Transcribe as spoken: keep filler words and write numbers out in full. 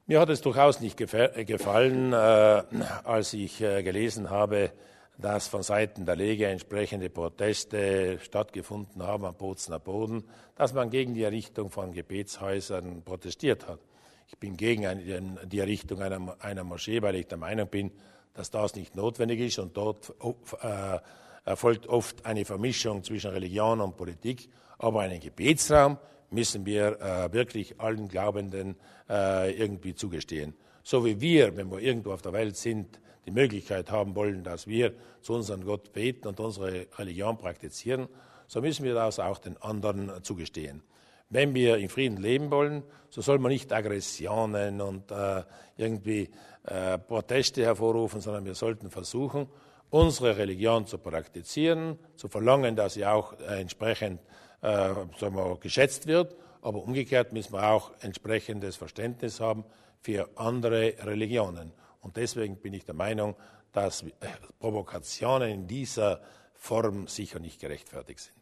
Mir hat es durchaus nicht gefallen, äh, als ich äh, gelesen habe, dass von Seiten der Lega entsprechende Proteste stattgefunden haben am Bozener Boden, dass man gegen die Errichtung von Gebetshäusern protestiert hat. Ich bin gegen eine, die Errichtung einer, einer Moschee, weil ich der Meinung bin, dass das nicht notwendig ist und dort äh, erfolgt oft eine Vermischung zwischen Religion und Politik. Aber einen Gebetsraum müssen wir äh, wirklich allen Glaubenden äh, irgendwie zugestehen. So wie wir, wenn wir irgendwo auf der Welt sind, die Möglichkeit haben wollen, dass wir zu unserem Gott beten und unsere Religion praktizieren, so müssen wir das auch den anderen zugestehen. Wenn wir in Frieden leben wollen, so soll man nicht Aggressionen und äh, irgendwie äh, Proteste hervorrufen, sondern wir sollten versuchen, unsere Religion zu praktizieren, zu verlangen, dass sie auch äh, entsprechend äh, sagen wir, geschätzt wird, aber umgekehrt müssen wir auch entsprechendes Verständnis haben für andere Religionen. Und deswegen bin ich der Meinung, dass Provokationen in dieser Form sicher nicht gerechtfertigt sind.